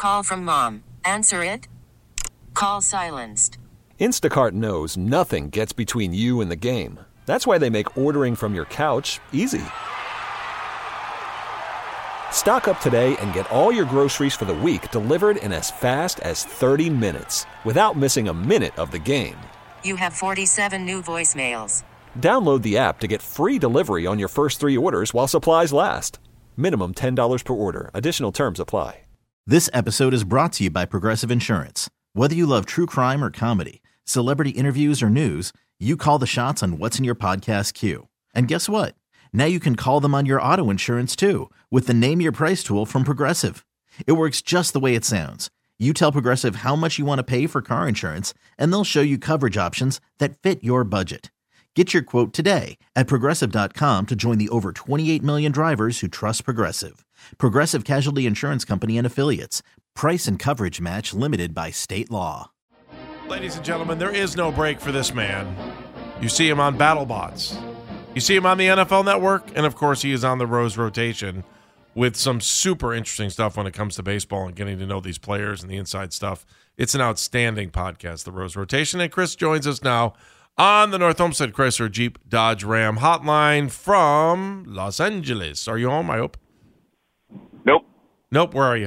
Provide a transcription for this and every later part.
Call from mom. Answer it. Call silenced. Instacart knows nothing gets between you and the game. That's why they make ordering from your couch easy. Stock up today and get all your groceries for the week delivered in as fast as 30 minutes without missing a minute of the game. You have 47 new voicemails. Download the app to get free delivery on your first 3 orders while supplies last. Minimum $10 per order. Additional terms apply. This episode is brought to you by Progressive Insurance. Whether you love true crime or comedy, celebrity interviews or news, you call the shots on what's in your podcast queue. And guess what? Now you can call them on your auto insurance too with the Name Your Price tool from Progressive. It works just the way it sounds. You tell Progressive how much you want to pay for car insurance, and they'll show you coverage options that fit your budget. Get your quote today at Progressive.com to join the over 28 million drivers who trust Progressive. Progressive Casualty Insurance Company and Affiliates. Price and coverage match limited by state law. Ladies and gentlemen, there is no break for this man. You see him on BattleBots. You see him on the NFL Network. And, of course, he is on the Rose Rotation with some super interesting stuff when it comes to baseball and getting to know these players and the inside stuff. It's an outstanding podcast, the Rose Rotation. And Chris joins us now on the North Homestead Chrysler Jeep Dodge Ram hotline from Los Angeles. Are you home, I hope? Nope. Where are you?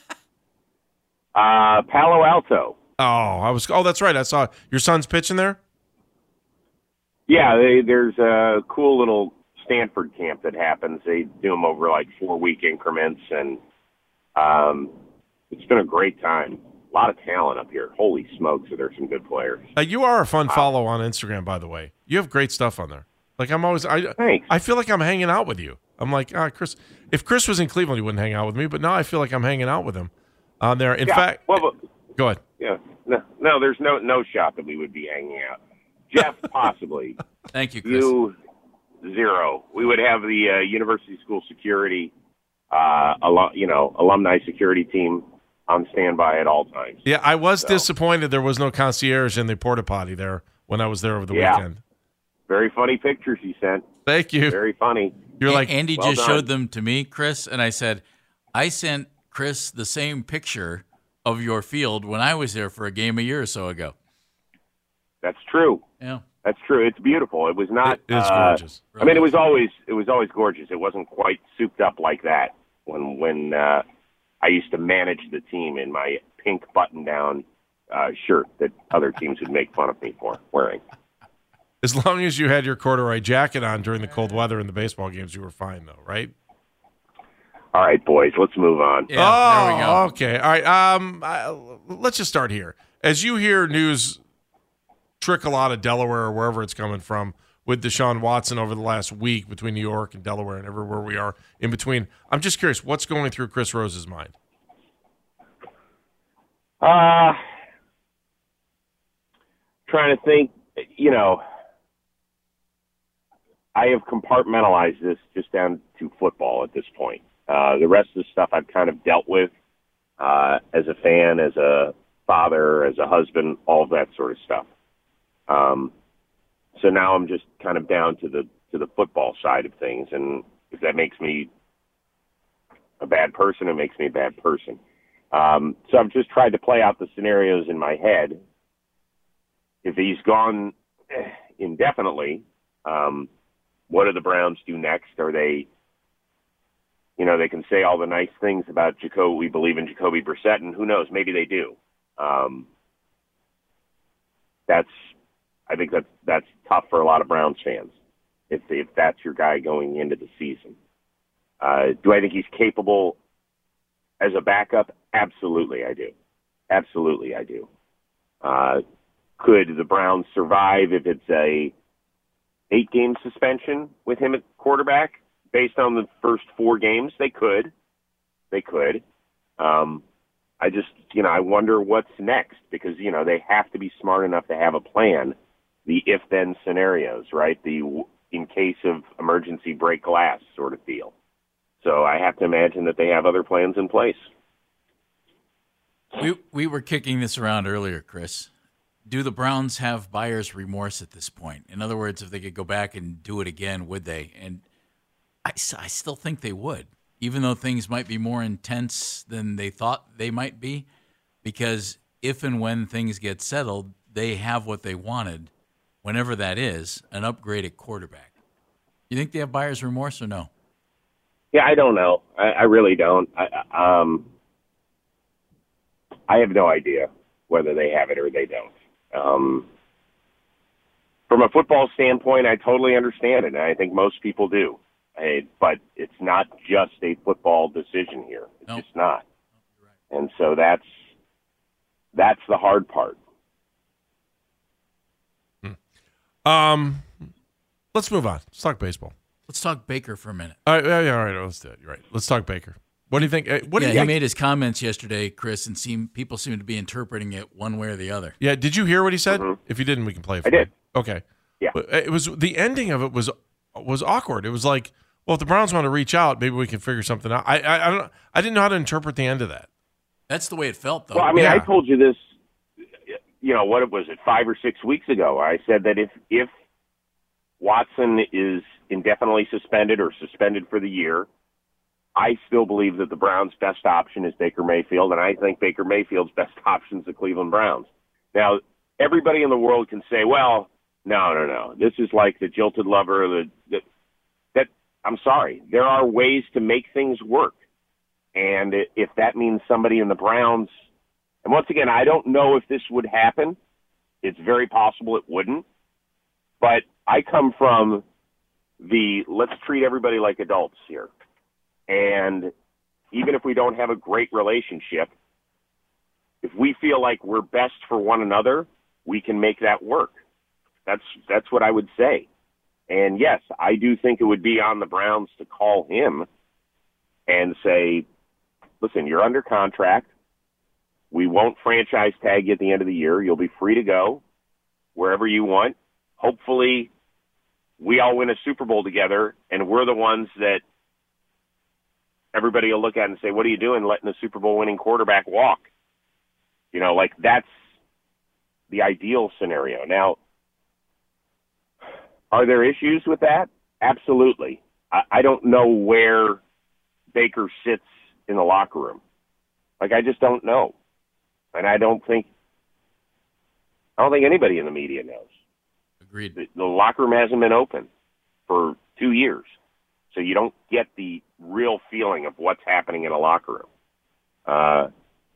Palo Alto. Oh, that's right. I saw your son's pitching there. Yeah, there's a cool little Stanford camp that happens. They do them over like 4-week increments, and it's been a great time. A lot of talent up here. Holy smokes, there's some good players. You are a fun follow on Instagram, by the way. You have great stuff on there. Like Thanks. I feel like I'm hanging out with you. I'm like, Chris. If Chris was in Cleveland, he wouldn't hang out with me. But now I feel like I'm hanging out with him on there. In fact, go ahead. Yeah, no, there's no shot that we would be hanging out. Jeff, possibly. Thank you, Chris. You, zero. We would have the University School Security, alumni security team on standby at all times. Yeah, I was disappointed there was no concierge in the porta potty there when I was there over the weekend. Very funny pictures you sent. Thank you. Very funny. You're like, Andy well just done. showed them to me, Chris, and I said, I sent Chris the same picture of your field when I was there for a game a year or so ago. That's true. Yeah. That's true. It's beautiful. It was not. It's gorgeous. I mean, it was always gorgeous. It wasn't quite souped up like that when I used to manage the team in my pink button-down shirt that other teams would make fun of me for wearing. As long as you had your corduroy jacket on during the cold weather in the baseball games, you were fine, though, right? All right, boys, let's move on. Yeah, there we go. Okay. All right. Let's just start here. As you hear news trickle out of Delaware or wherever it's coming from with Deshaun Watson over the last week between New York and Delaware and everywhere we are in between, I'm just curious, what's going through Chris Rose's mind? Trying to think, I have compartmentalized this just down to football at this point. The rest of the stuff I've kind of dealt with as a fan, as a father, as a husband, all of that sort of stuff. So now I'm just kind of down to the football side of things, and if that makes me a bad person, it makes me a bad person. So I've just tried to play out the scenarios in my head. If he's gone indefinitely, what do the Browns do next? Are they, they can say all the nice things about Jacoby. We believe in Jacoby Brissett, and who knows? Maybe they do. I think that's tough for a lot of Browns fans if that's your guy going into the season. Do I think he's capable as a backup? Absolutely, I do. Absolutely, I do. Could the Browns survive if it's a 8-game suspension with him at quarterback based on the first 4 games? They could. I just, I wonder what's next because, they have to be smart enough to have a plan, the if-then scenarios, right? The in case of emergency break glass sort of deal. So I have to imagine that they have other plans in place. We were kicking this around earlier, Chris. Do the Browns have buyer's remorse at this point? In other words, if they could go back and do it again, would they? And I still think they would. even though things might be more intense than they thought they might be, because if and when things get settled, they have what they wanted, whenever that is, an upgrade at quarterback. You think they have buyer's remorse or no? Yeah, I don't know. I really don't. I have no idea whether they have it or they don't. From a football standpoint, I totally understand it, and I think most people do. But it's not just a football decision here. It's just not. And so that's the hard part. Let's move on. Let's talk baseball. Let's talk Baker for a minute. All right, let's do it. You're right. Let's talk Baker. What do you think? He made his comments yesterday, Chris, and people seem to be interpreting it one way or the other. Yeah, did you hear what he said? Mm-hmm. If you didn't, we can play it for you. I did. Okay. Yeah. It was the ending of it was awkward. It was like, well, if the Browns want to reach out, maybe we can figure something out. I didn't know how to interpret the end of that. That's the way it felt, though. Well, I mean, I told you this, what was it, 5 or 6 weeks ago? I said that if Watson is indefinitely suspended or suspended for the year, I still believe that the Browns' best option is Baker Mayfield, and I think Baker Mayfield's best option is the Cleveland Browns. Now, everybody in the world can say, well, no. This is like the jilted lover. That I'm sorry. There are ways to make things work. And if that means somebody in the Browns, and once again, I don't know if this would happen. It's very possible it wouldn't. But I come from let's treat everybody like adults here. And even if we don't have a great relationship, if we feel like we're best for one another, we can make that work. That's what I would say. And yes, I do think it would be on the Browns to call him and say, listen, you're under contract. We won't franchise tag you at the end of the year. You'll be free to go wherever you want. Hopefully, we all win a Super Bowl together, and we're the ones that everybody will look at and say, what are you doing letting a Super Bowl winning quarterback walk? That's the ideal scenario. Now, are there issues with that? Absolutely. I don't know where Baker sits in the locker room. I just don't know. And I don't think anybody in the media knows. Agreed. The locker room hasn't been open for 2 years. So you don't get the real feeling of what's happening in a locker room.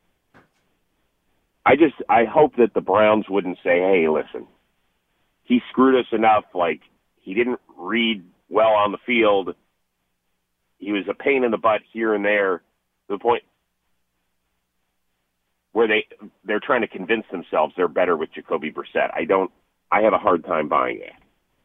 I hope that the Browns wouldn't say, hey, listen, he screwed us enough. He didn't read well on the field. He was a pain in the butt here and there, to the point where they're trying to convince themselves they're better with Jacoby Brissett. I have a hard time buying that.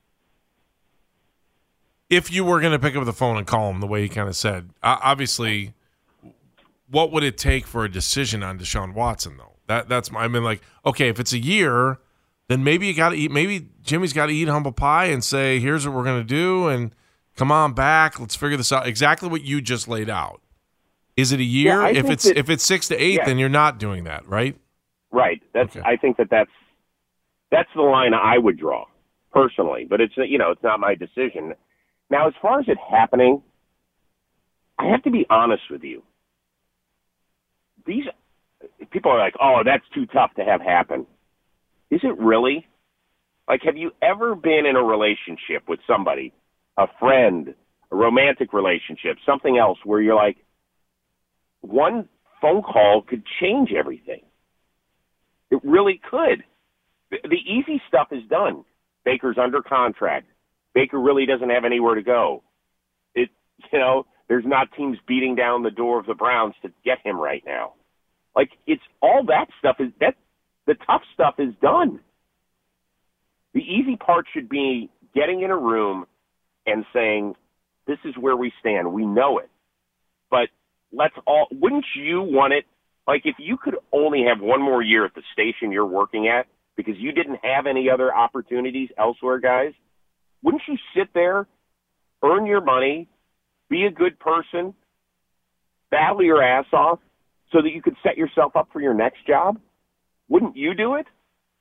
If you were going to pick up the phone and call him the way he kind of said, obviously, what would it take for a decision on Deshaun Watson, though? Okay, if it's a year, then maybe you got to eat. Maybe Jimmy's got to eat humble pie and say, "Here's what we're going to do," and come on back. Let's figure this out. Exactly what you just laid out. Is it a year? Yeah, if it's 6 to 8, then you're not doing that, right? Right. Okay. I think that's the line I would draw personally, but it's not my decision. Now, as far as it happening, I have to be honest with you. These people are like, oh, that's too tough to have happen. Is it really? Have you ever been in a relationship with somebody, a friend, a romantic relationship, something else where you're like, one phone call could change everything? It really could. The easy stuff is done. Baker's under contract. Baker really doesn't have anywhere to go. There's not teams beating down the door of the Browns to get him right now. It's all that stuff the tough stuff is done. The easy part should be getting in a room and saying, this is where we stand. We know it. But wouldn't you want it? If you could only have one more year at the station you're working at because you didn't have any other opportunities elsewhere, guys, wouldn't you sit there, earn your money, be a good person, battle your ass off so that you could set yourself up for your next job? Wouldn't you do it?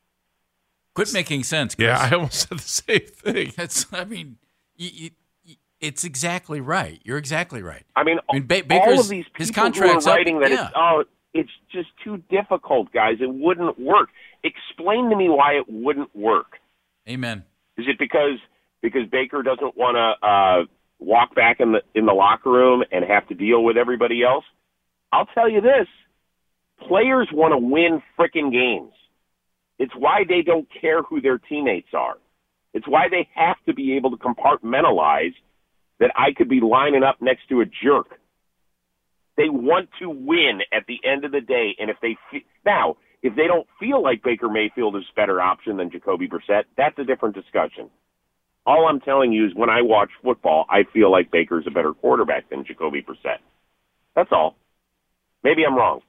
Quit making sense, Chris. Yeah, I almost said the same thing. It's exactly right. You're exactly right. I mean Baker's, all of these people his contract's who are writing up, that it's just too difficult, guys. It wouldn't work. Explain to me why it wouldn't work. Amen. Is it because Baker doesn't want to walk back in the locker room and have to deal with everybody else? I'll tell you this. Players want to win frickin' games. It's why they don't care who their teammates are. It's why they have to be able to compartmentalize that I could be lining up next to a jerk. They want to win at the end of the day, and if they don't feel like Baker Mayfield is a better option than Jacoby Brissett, that's a different discussion. All I'm telling you is when I watch football, I feel like Baker's a better quarterback than Jacoby Brissett. That's all. Maybe I'm wrong.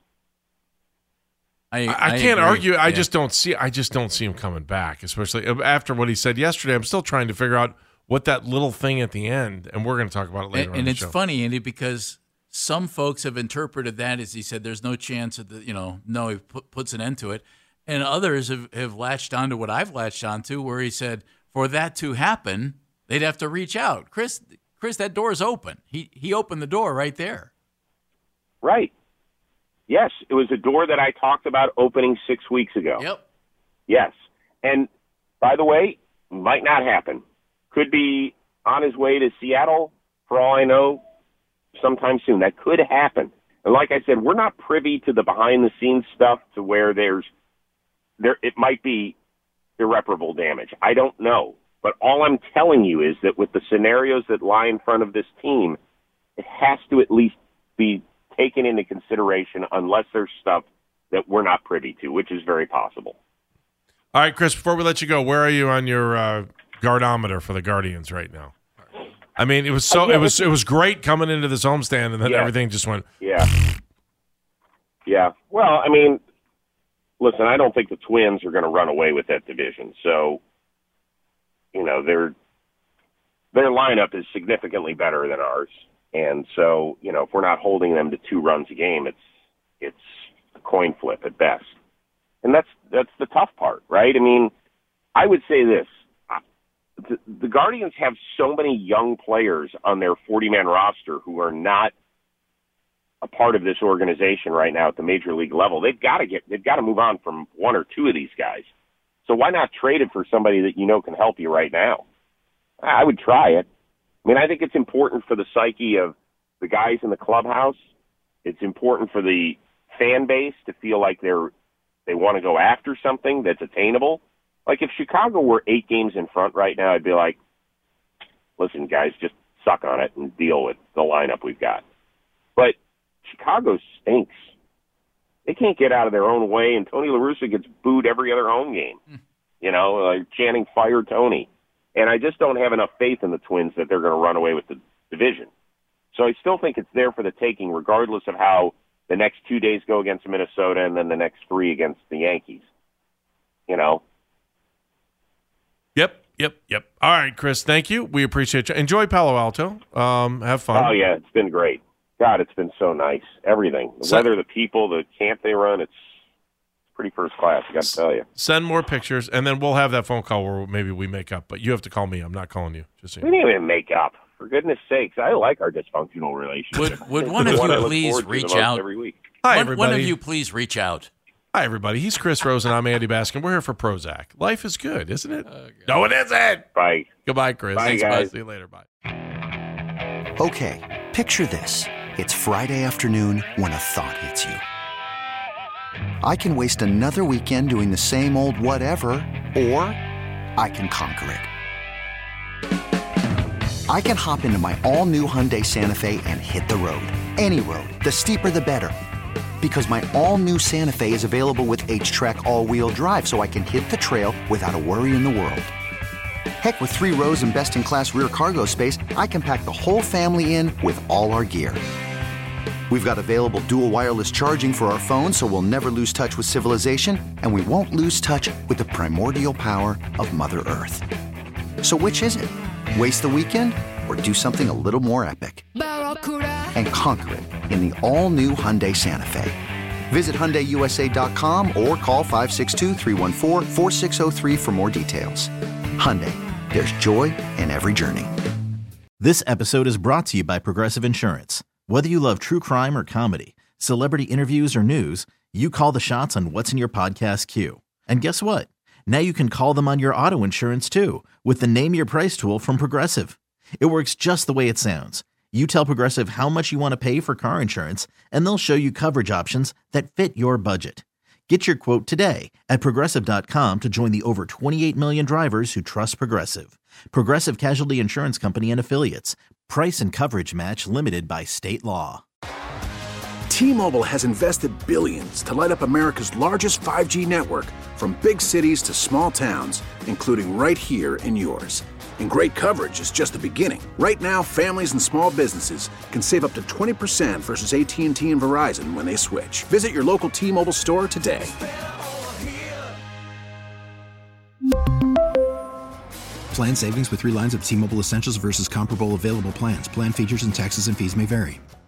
I can't argue. I just don't see him coming back, especially after what he said yesterday. I'm still trying to figure out what that little thing at the end, and we're going to talk about it later. And it's funny, Andy, because some folks have interpreted that as he said, "There's no chance of he puts an end to it," and others have latched onto what I've latched onto, where he said, "For that to happen, they'd have to reach out." Chris, that door is open. He opened the door right there. Right. Yes, it was a door that I talked about opening 6 weeks ago. Yep. Yes. And, by the way, might not happen. Could be on his way to Seattle, for all I know, sometime soon. That could happen. And like I said, we're not privy to the behind-the-scenes stuff to where it might be irreparable damage. I don't know. But all I'm telling you is that with the scenarios that lie in front of this team, it has to at least be taken into consideration unless there's stuff that we're not privy to, which is very possible. All right, Chris, before we let you go, where are you on your guardometer for the Guardians right now? I mean, it was great coming into this homestand, and then everything just went. Yeah. Well, I mean, listen, I don't think the Twins are going to run away with that division. So, their lineup is significantly better than ours. And so, if we're not holding them to 2 runs a game, it's a coin flip at best. And that's the tough part, right? I mean, I would say this. The Guardians have so many young players on their 40-man roster who are not a part of this organization right now at the major league level. They've got to move on from 1 or 2 of these guys. So why not trade it for somebody that can help you right now? I would try it. I mean, I think it's important for the psyche of the guys in the clubhouse. It's important for the fan base to feel like they want to go after something that's attainable. Like if Chicago were 8 games in front right now, I'd be like, listen, guys, just suck on it and deal with the lineup we've got. But Chicago stinks. They can't get out of their own way, and Tony La Russa gets booed every other home game, chanting "Fire Tony." And I just don't have enough faith in the Twins that they're going to run away with the division. So I still think it's there for the taking, regardless of how the next 2 days go against Minnesota and then the next 3 against the Yankees. Yep. All right, Chris, thank you. We appreciate you. Enjoy Palo Alto. Have fun. Oh, yeah, it's been great. God, it's been so nice. Everything. The weather, the people, the camp they run, it's pretty first class, I got to tell you. Send more pictures, and then we'll have that phone call where maybe we make up. But you have to call me. I'm not calling you. Just so you know. We didn't even make up. For goodness sakes, I like our dysfunctional relationship. Would one of you please reach out? Every week. Hi, everybody. One of you please reach out. Hi, everybody. He's Chris Rosen. I'm Andy Baskin. We're here for Prozac. Life is good, isn't it? No, it isn't. Bye. Goodbye, Chris. Bye, Thanks, guys. Bye. See you later. Bye. Okay, picture this. It's Friday afternoon when a thought hits you. I can waste another weekend doing the same old whatever, or I can conquer it. I can hop into my all-new Hyundai Santa Fe and hit the road. Any road. The steeper, the better. Because my all-new Santa Fe is available with H-Track all-wheel drive, so I can hit the trail without a worry in the world. Heck, with 3 rows and best-in-class rear cargo space, I can pack the whole family in with all our gear. We've got available dual wireless charging for our phones, so we'll never lose touch with civilization, and we won't lose touch with the primordial power of Mother Earth. So which is it? Waste the weekend or do something a little more epic? And conquer it in the all-new Hyundai Santa Fe. Visit HyundaiUSA.com or call 562-314-4603 for more details. Hyundai, there's joy in every journey. This episode is brought to you by Progressive Insurance. Whether you love true crime or comedy, celebrity interviews or news, you call the shots on what's in your podcast queue. And guess what? Now you can call them on your auto insurance too with the Name Your Price tool from Progressive. It works just the way it sounds. You tell Progressive how much you want to pay for car insurance, and they'll show you coverage options that fit your budget. Get your quote today at Progressive.com to join the over 28 million drivers who trust Progressive. Progressive Casualty Insurance Company and Affiliates. Price and coverage match limited by state law. T-Mobile has invested billions to light up America's largest 5G network, from big cities to small towns, including right here in yours. And great coverage is just the beginning. Right now, families and small businesses can save up to 20% versus AT&T and Verizon when they switch. Visit your local T-Mobile store today. Plan savings with 3 lines of T-Mobile Essentials versus comparable available plans. Plan features and taxes and fees may vary.